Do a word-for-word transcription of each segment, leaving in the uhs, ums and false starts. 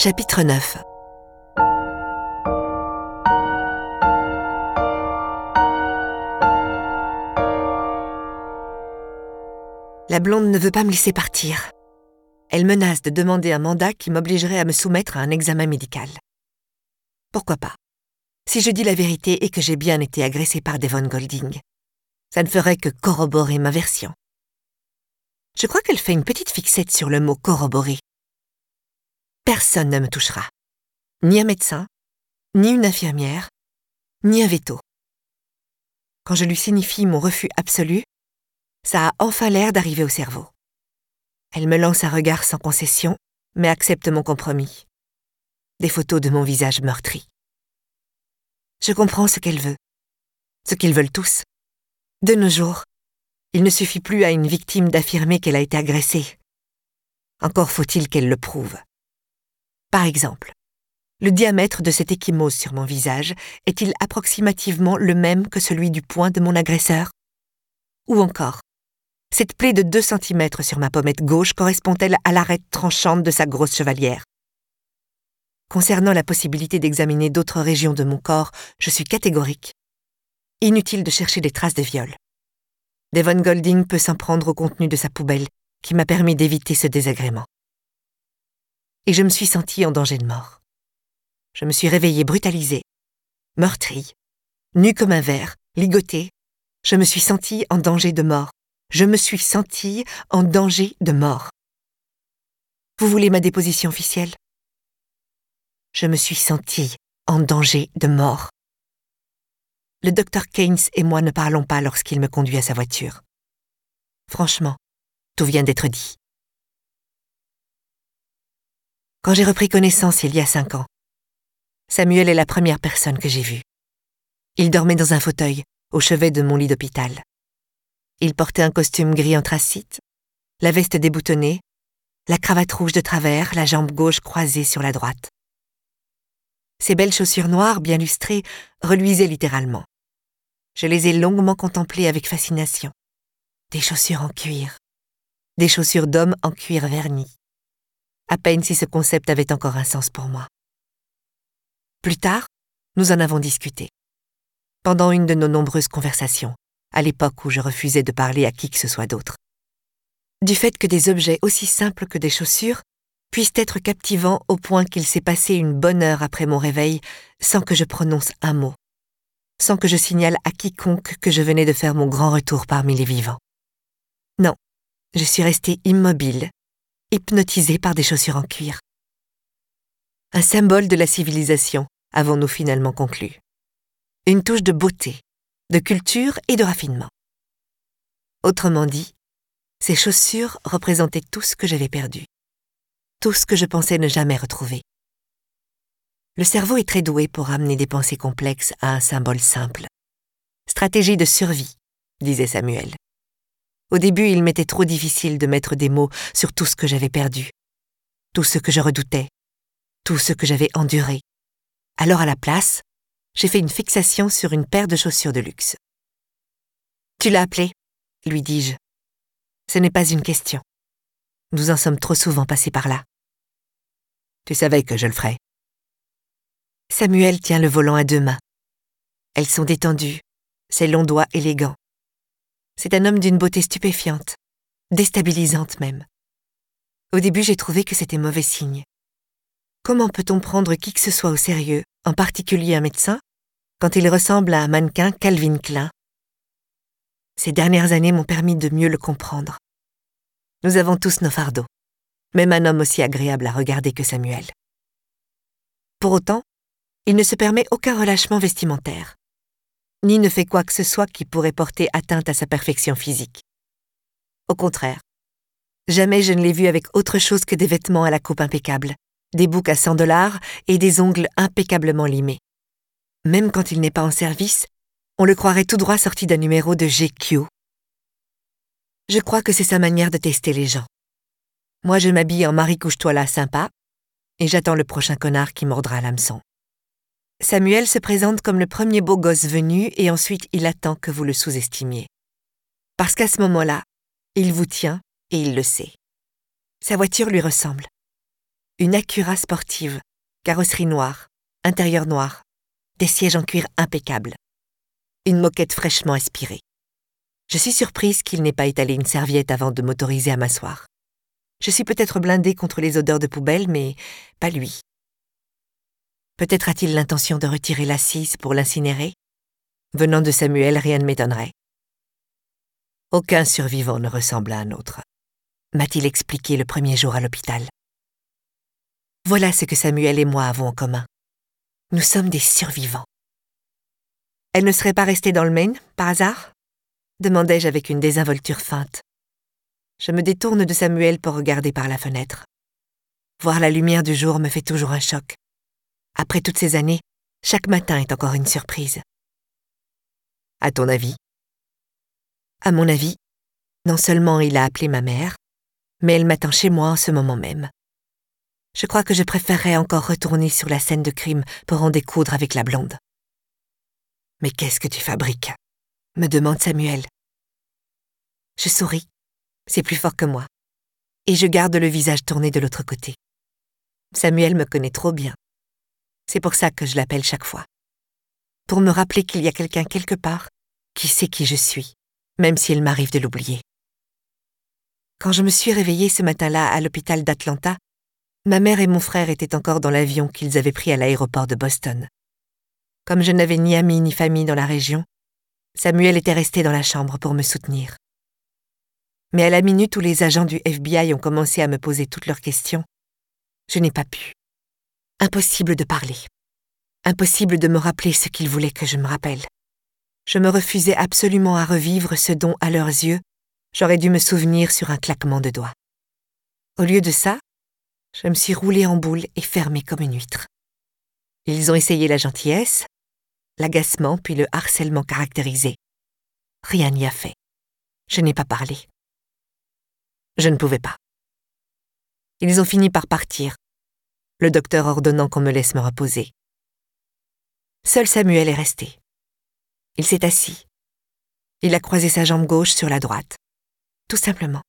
Chapitre neuf. La blonde ne veut pas me laisser partir. Elle menace de demander un mandat qui m'obligerait à me soumettre à un examen médical. Pourquoi pas? Si je dis la vérité et que j'ai bien été agressée par Devon Golding, ça ne ferait que corroborer ma version. Je crois qu'elle fait une petite fixette sur le mot « corroborer ». Personne ne me touchera. Ni un médecin, ni une infirmière, ni un veto. Quand je lui signifie mon refus absolu, ça a enfin l'air d'arriver au cerveau. Elle me lance un regard sans concession, mais accepte mon compromis. Des photos de mon visage meurtri. Je comprends ce qu'elle veut, ce qu'ils veulent tous. De nos jours, il ne suffit plus à une victime d'affirmer qu'elle a été agressée. Encore faut-il qu'elle le prouve. Par exemple, le diamètre de cette ecchymose sur mon visage est-il approximativement le même que celui du poing de mon agresseur? Ou encore, cette plaie de deux centimètres sur ma pommette gauche correspond-elle à l'arête tranchante de sa grosse chevalière? Concernant la possibilité d'examiner d'autres régions de mon corps, je suis catégorique. Inutile de chercher des traces de viol. Devon Golding peut s'en prendre au contenu de sa poubelle, qui m'a permis d'éviter ce désagrément. Et je me suis sentie en danger de mort. Je me suis réveillée brutalisée, meurtrie, nue comme un ver, ligotée. Je me suis sentie en danger de mort. Je me suis sentie en danger de mort. Vous voulez ma déposition officielle? Je me suis sentie en danger de mort. Le docteur Keynes et moi ne parlons pas lorsqu'il me conduit à sa voiture. Franchement, tout vient d'être dit. Quand j'ai repris connaissance il y a cinq ans, Samuel est la première personne que j'ai vue. Il dormait dans un fauteuil, au chevet de mon lit d'hôpital. Il portait un costume gris anthracite, la veste déboutonnée, la cravate rouge de travers, la jambe gauche croisée sur la droite. Ses belles chaussures noires, bien lustrées, reluisaient littéralement. Je les ai longuement contemplées avec fascination. Des chaussures en cuir. Des chaussures d'homme en cuir verni. À peine si ce concept avait encore un sens pour moi. Plus tard, nous en avons discuté. Pendant une de nos nombreuses conversations, à l'époque où je refusais de parler à qui que ce soit d'autre. Du fait que des objets aussi simples que des chaussures puissent être captivants au point qu'il s'est passé une bonne heure après mon réveil sans que je prononce un mot, sans que je signale à quiconque que je venais de faire mon grand retour parmi les vivants. Non, je suis restée immobile, hypnotisée par des chaussures en cuir. Un symbole de la civilisation, avons-nous finalement conclu. Une touche de beauté, de culture et de raffinement. Autrement dit, ces chaussures représentaient tout ce que j'avais perdu, tout ce que je pensais ne jamais retrouver. Le cerveau est très doué pour amener des pensées complexes à un symbole simple. Stratégie de survie, disait Samuel. Au début, il m'était trop difficile de mettre des mots sur tout ce que j'avais perdu, tout ce que je redoutais, tout ce que j'avais enduré. Alors à la place, j'ai fait une fixation sur une paire de chaussures de luxe. « Tu l'as appelé ?» lui dis-je. « Ce n'est pas une question. Nous en sommes trop souvent passés par là. »« Tu savais que je le ferais. » Samuel tient le volant à deux mains. Elles sont détendues, ses longs doigts élégants. C'est un homme d'une beauté stupéfiante, déstabilisante même. Au début, j'ai trouvé que c'était mauvais signe. Comment peut-on prendre qui que ce soit au sérieux, en particulier un médecin, quand il ressemble à un mannequin Calvin Klein? Ces dernières années m'ont permis de mieux le comprendre. Nous avons tous nos fardeaux, même un homme aussi agréable à regarder que Samuel. Pour autant, il ne se permet aucun relâchement vestimentaire, ni ne fait quoi que ce soit qui pourrait porter atteinte à sa perfection physique. Au contraire, jamais je ne l'ai vu avec autre chose que des vêtements à la coupe impeccable, des boucles à cent dollars et des ongles impeccablement limés. Même quand il n'est pas en service, on le croirait tout droit sorti d'un numéro de G Q. Je crois que c'est sa manière de tester les gens. Moi, je m'habille en Marie couche-toi là sympa et j'attends le prochain connard qui mordra l'hameçon. Samuel se présente comme le premier beau gosse venu et ensuite il attend que vous le sous-estimiez. Parce qu'à ce moment-là, il vous tient et il le sait. Sa voiture lui ressemble. Une Acura sportive, carrosserie noire, intérieur noir, des sièges en cuir impeccables. Une moquette fraîchement aspirée. Je suis surprise qu'il n'ait pas étalé une serviette avant de m'autoriser à m'asseoir. Je suis peut-être blindée contre les odeurs de poubelle, mais pas lui. Peut-être a-t-il l'intention de retirer l'assise pour l'incinérer? Venant de Samuel, rien ne m'étonnerait. Aucun survivant ne ressemble à un autre, m'a-t-il expliqué le premier jour à l'hôpital. Voilà ce que Samuel et moi avons en commun. Nous sommes des survivants. Elle ne serait pas restée dans le Maine, par hasard? Demandai-je avec une désinvolture feinte. Je me détourne de Samuel pour regarder par la fenêtre. Voir la lumière du jour me fait toujours un choc. Après toutes ces années, chaque matin est encore une surprise. À ton avis? À mon avis, non seulement il a appelé ma mère, mais elle m'attend chez moi en ce moment même. Je crois que je préférerais encore retourner sur la scène de crime pour en découdre avec la blonde. « Mais qu'est-ce que tu fabriques ?» me demande Samuel. Je souris. C'est plus fort que moi. Et je garde le visage tourné de l'autre côté. Samuel me connaît trop bien. C'est pour ça que je l'appelle chaque fois. Pour me rappeler qu'il y a quelqu'un quelque part qui sait qui je suis, même s'il m'arrive de l'oublier. Quand je me suis réveillée ce matin-là à l'hôpital d'Atlanta, ma mère et mon frère étaient encore dans l'avion qu'ils avaient pris à l'aéroport de Boston. Comme je n'avais ni amis ni famille dans la région, Samuel était resté dans la chambre pour me soutenir. Mais à la minute où les agents du F B I ont commencé à me poser toutes leurs questions, je n'ai pas pu. Impossible de parler. Impossible de me rappeler ce qu'ils voulaient que je me rappelle. Je me refusais absolument à revivre ce dont, à leurs yeux, j'aurais dû me souvenir sur un claquement de doigts. Au lieu de ça, je me suis roulée en boule et fermée comme une huître. Ils ont essayé la gentillesse, l'agacement puis le harcèlement caractérisé. Rien n'y a fait. Je n'ai pas parlé. Je ne pouvais pas. Ils ont fini par partir, le docteur ordonnant qu'on me laisse me reposer. Seul Samuel est resté. Il s'est assis. Il a croisé sa jambe gauche sur la droite. Tout simplement.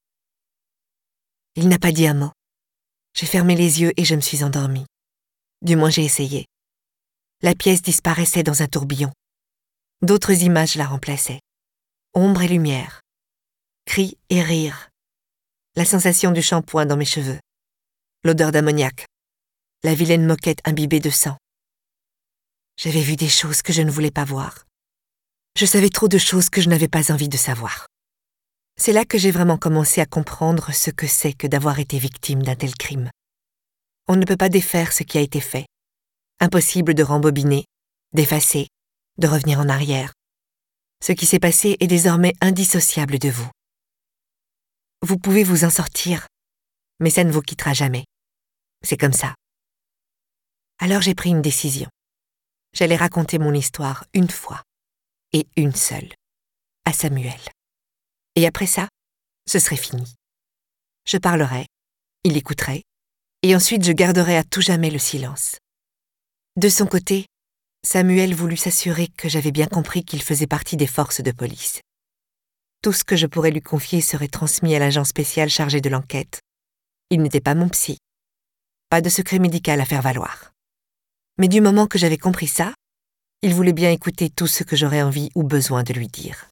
Il n'a pas dit un mot. J'ai fermé les yeux et je me suis endormie. Du moins j'ai essayé. La pièce disparaissait dans un tourbillon. D'autres images la remplaçaient. Ombre et lumière. Cris et rires. La sensation du shampoing dans mes cheveux. L'odeur d'ammoniac. La vilaine moquette imbibée de sang. J'avais vu des choses que je ne voulais pas voir. Je savais trop de choses que je n'avais pas envie de savoir. C'est là que j'ai vraiment commencé à comprendre ce que c'est que d'avoir été victime d'un tel crime. On ne peut pas défaire ce qui a été fait. Impossible de rembobiner, d'effacer, de revenir en arrière. Ce qui s'est passé est désormais indissociable de vous. Vous pouvez vous en sortir, mais ça ne vous quittera jamais. C'est comme ça. Alors j'ai pris une décision. J'allais raconter mon histoire une fois, et une seule, à Samuel. Et après ça, ce serait fini. Je parlerai, il écouterait, et ensuite je garderai à tout jamais le silence. De son côté, Samuel voulut s'assurer que j'avais bien compris qu'il faisait partie des forces de police. Tout ce que je pourrais lui confier serait transmis à l'agent spécial chargé de l'enquête. Il n'était pas mon psy. Pas de secret médical à faire valoir. Mais du moment que j'avais compris ça, il voulait bien écouter tout ce que j'aurais envie ou besoin de lui dire.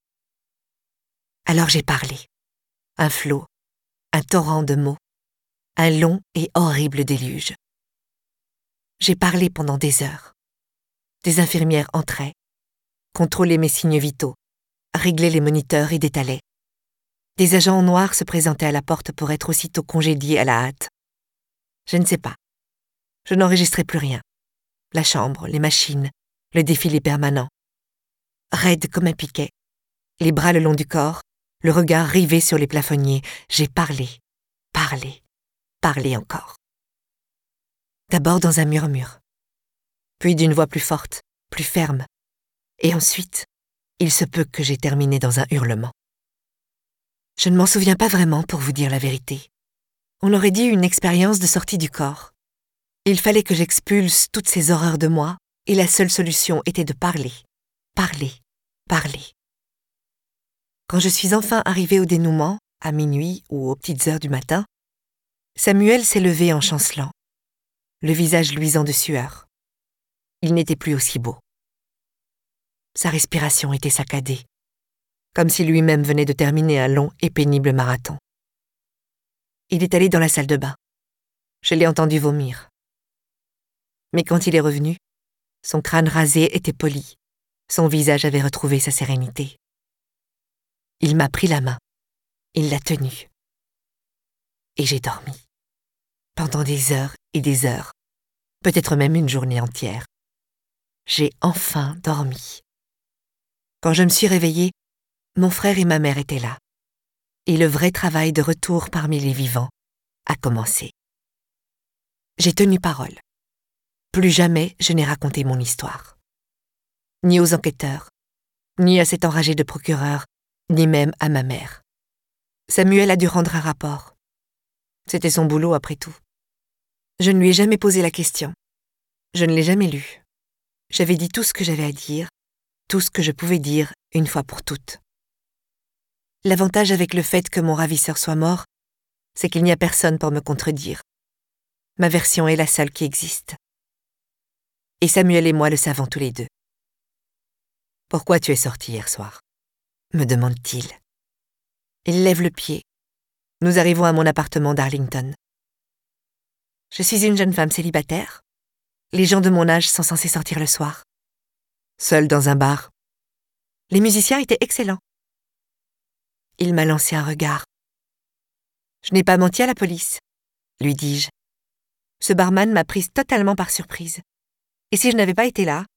Alors j'ai parlé. Un flot, un torrent de mots, un long et horrible déluge. J'ai parlé pendant des heures. Des infirmières entraient, contrôlaient mes signes vitaux, réglaient les moniteurs et détalaient. Des agents en noir se présentaient à la porte pour être aussitôt congédiés à la hâte. Je ne sais pas. Je n'enregistrais plus rien. La chambre, les machines, le défilé permanent. Raide comme un piquet, les bras le long du corps, le regard rivé sur les plafonniers, j'ai parlé, parlé, parlé encore. D'abord dans un murmure, puis d'une voix plus forte, plus ferme, et ensuite, il se peut que j'ai terminé dans un hurlement. Je ne m'en souviens pas vraiment pour vous dire la vérité. On aurait dit une expérience de sortie du corps. Il fallait que j'expulse toutes ces horreurs de moi, et la seule solution était de parler, parler, parler. Quand je suis enfin arrivée au dénouement, à minuit ou aux petites heures du matin, Samuel s'est levé en chancelant. le visage luisant de sueur. Il n'était plus aussi beau. Sa respiration était saccadée, comme si lui-même venait de terminer un long et pénible marathon. Il est allé dans la salle de bain. Je l'ai entendu vomir. Mais quand il est revenu, son crâne rasé était poli. Son visage avait retrouvé sa sérénité. Il m'a pris la main. Il l'a tenue. Et j'ai dormi. Pendant des heures et des heures. Peut-être même une journée entière. J'ai enfin dormi. Quand je me suis réveillée, mon frère et ma mère étaient là. Et le vrai travail de retour parmi les vivants a commencé. J'ai tenu parole. Plus jamais je n'ai raconté mon histoire. Ni aux enquêteurs, ni à cet enragé de procureur, ni même à ma mère. Samuel a dû rendre un rapport. C'était son boulot après tout. Je ne lui ai jamais posé la question. Je ne l'ai jamais lu. J'avais dit tout ce que j'avais à dire, tout ce que je pouvais dire une fois pour toutes. L'avantage avec le fait que mon ravisseur soit mort, c'est qu'il n'y a personne pour me contredire. Ma version est la seule qui existe. Et Samuel et moi le savons tous les deux. « Pourquoi tu es sorti hier soir ?» me demande-t-il. Il lève le pied. Nous arrivons à mon appartement d'Arlington. Je suis une jeune femme célibataire. Les gens de mon âge sont censés sortir le soir. Seule dans un bar. Les musiciens étaient excellents. Il m'a lancé un regard. « Je n'ai pas menti à la police, » lui dis-je. Ce barman m'a prise totalement par surprise. Et si je n'avais pas été là?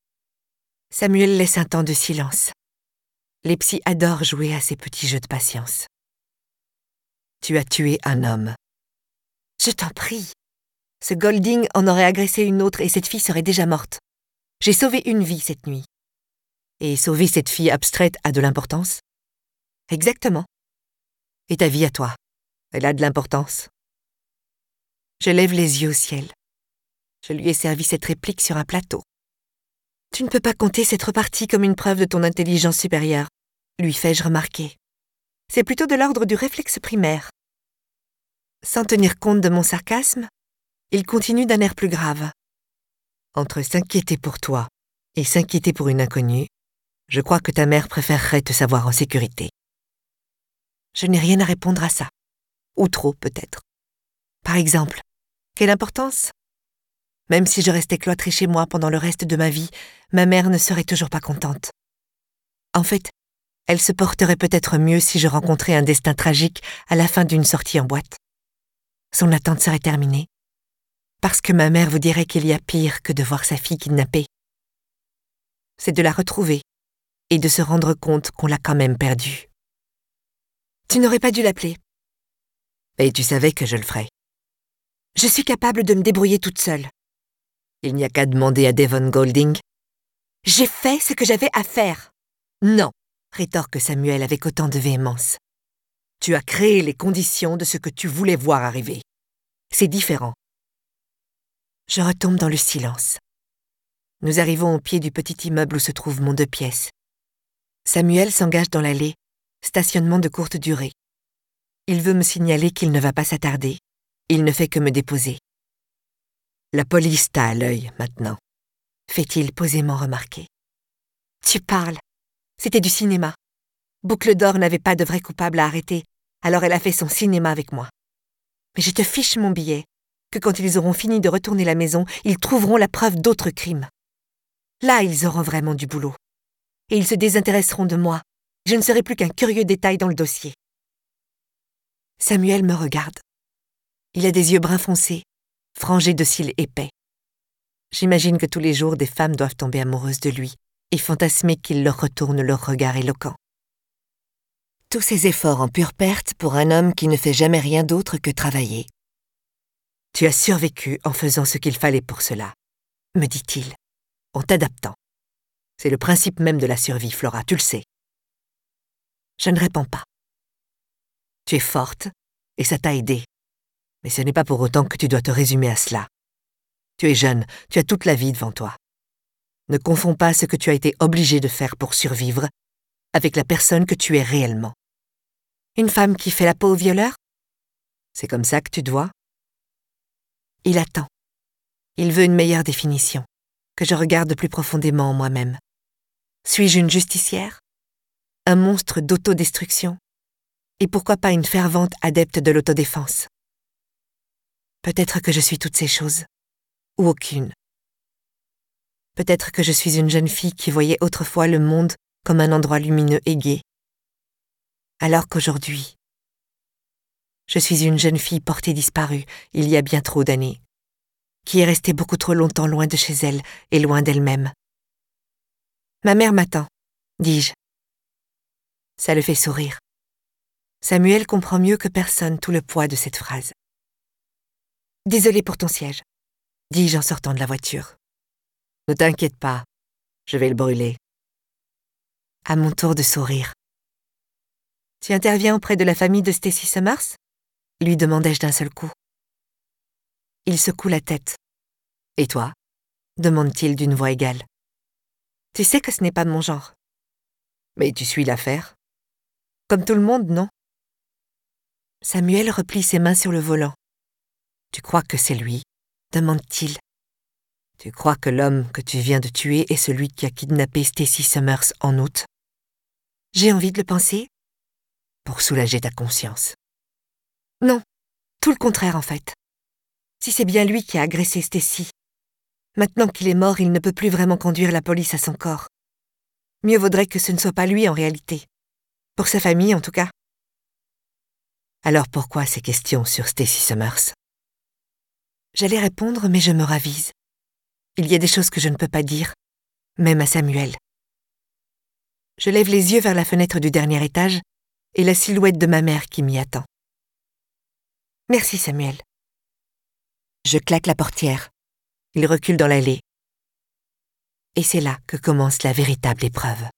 Samuel laisse un temps de silence. Les psys adorent jouer à ces petits jeux de patience. Tu as tué un homme. Je t'en prie. Ce Golding en aurait agressé une autre et cette fille serait déjà morte. J'ai sauvé une vie cette nuit. Et sauver cette fille abstraite a de l'importance? Exactement. Et ta vie à toi, elle a de l'importance? Je lève les yeux au ciel. Je lui ai servi cette réplique sur un plateau. Tu ne peux pas compter cette repartie comme une preuve de ton intelligence supérieure, lui fais-je remarquer. C'est plutôt de l'ordre du réflexe primaire. Sans tenir compte de mon sarcasme, il continue d'un air plus grave. Entre s'inquiéter pour toi et s'inquiéter pour une inconnue, je crois que ta mère préférerait te savoir en sécurité. Je n'ai rien à répondre à ça. Ou trop, peut-être. Par exemple, quelle importance? Même si je restais cloîtrée chez moi pendant le reste de ma vie, ma mère ne serait toujours pas contente. En fait, elle se porterait peut-être mieux si je rencontrais un destin tragique à la fin d'une sortie en boîte. Son attente serait terminée. Parce que ma mère vous dirait qu'il y a pire que de voir sa fille kidnappée. C'est de la retrouver et de se rendre compte qu'on l'a quand même perdue. Tu n'aurais pas dû l'appeler. Et tu savais que je le ferais. Je suis capable de me débrouiller toute seule. Il n'y a qu'à demander à Devon Golding. J'ai fait ce que j'avais à faire. Non, rétorque Samuel avec autant de véhémence. Tu as créé les conditions de ce que tu voulais voir arriver. C'est différent. Je retombe dans le silence. Nous arrivons au pied du petit immeuble où se trouve mon deux pièces. Samuel s'engage dans l'allée, stationnement de courte durée. Il veut me signaler qu'il ne va pas s'attarder. Il ne fait que me déposer. La police t'a à l'œil maintenant, fait-il posément remarquer. Tu parles. C'était du cinéma. Boucle d'Or n'avait pas de vrai coupable à arrêter, alors elle a fait son cinéma avec moi. Mais je te fiche mon billet, que quand ils auront fini de retourner la maison, ils trouveront la preuve d'autres crimes. Là, ils auront vraiment du boulot. Et ils se désintéresseront de moi. Je ne serai plus qu'un curieux détail dans le dossier. Samuel me regarde. Il a des yeux bruns foncés, frangés de cils épais. J'imagine que tous les jours, des femmes doivent tomber amoureuses de lui et fantasmer qu'il leur retourne leur regard éloquent. Tous ces efforts en pure perte pour un homme qui ne fait jamais rien d'autre que travailler. Tu as survécu en faisant ce qu'il fallait pour cela, me dit-il, en t'adaptant. C'est le principe même de la survie, Flora, tu le sais. Je ne réponds pas. Tu es forte et ça t'a aidé. Mais ce n'est pas pour autant que tu dois te résumer à cela. Tu es jeune, tu as toute la vie devant toi. Ne confonds pas ce que tu as été obligé de faire pour survivre avec la personne que tu es réellement. Une femme qui fait la peau au violeur? C'est comme ça que tu te vois? Il attend, Il veut une meilleure définition, que je regarde plus profondément en moi-même. Suis-je une justicière? Un monstre d'autodestruction? Et pourquoi pas une fervente adepte de l'autodéfense? Peut-être que je suis toutes ces choses, ou aucune. Peut-être que je suis une jeune fille qui voyait autrefois le monde comme un endroit lumineux et gai, alors qu'aujourd'hui, je suis une jeune fille portée disparue il y a bien trop d'années, qui est restée beaucoup trop longtemps loin de chez elle et loin d'elle-même. Ma mère m'attend, dis-je. Ça le fait sourire. Samuel comprend mieux que personne tout le poids de cette phrase. Désolée pour ton siège, dis-je en sortant de la voiture. Ne t'inquiète pas, je vais le brûler. À mon tour de sourire. Tu interviens auprès de la famille de Stacy Summers? Lui demandai-je d'un seul coup. Il secoue la tête. Et toi? Demande-t-il d'une voix égale. Tu sais que ce n'est pas mon genre. Mais tu suis l'affaire? Comme tout le monde, non? Samuel replie ses mains sur le volant. Tu crois que c'est lui? Demande-t-il. Tu crois que l'homme que tu viens de tuer est celui qui a kidnappé Stacy Summers en août? J'ai envie de le penser. Pour soulager ta conscience. Non, tout le contraire en fait. Si c'est bien lui qui a agressé Stacy, maintenant qu'il est mort, il ne peut plus vraiment conduire la police à son corps. Mieux vaudrait que ce ne soit pas lui en réalité. Pour sa famille en tout cas. Alors pourquoi ces questions sur Stacy Summers? J'allais répondre mais je me ravise. Il y a des choses que je ne peux pas dire, même à Samuel. Je lève les yeux vers la fenêtre du dernier étage et la silhouette de ma mère qui m'y attend. Merci Samuel. Je claque la portière. Il recule dans l'allée. Et c'est là que commence la véritable épreuve.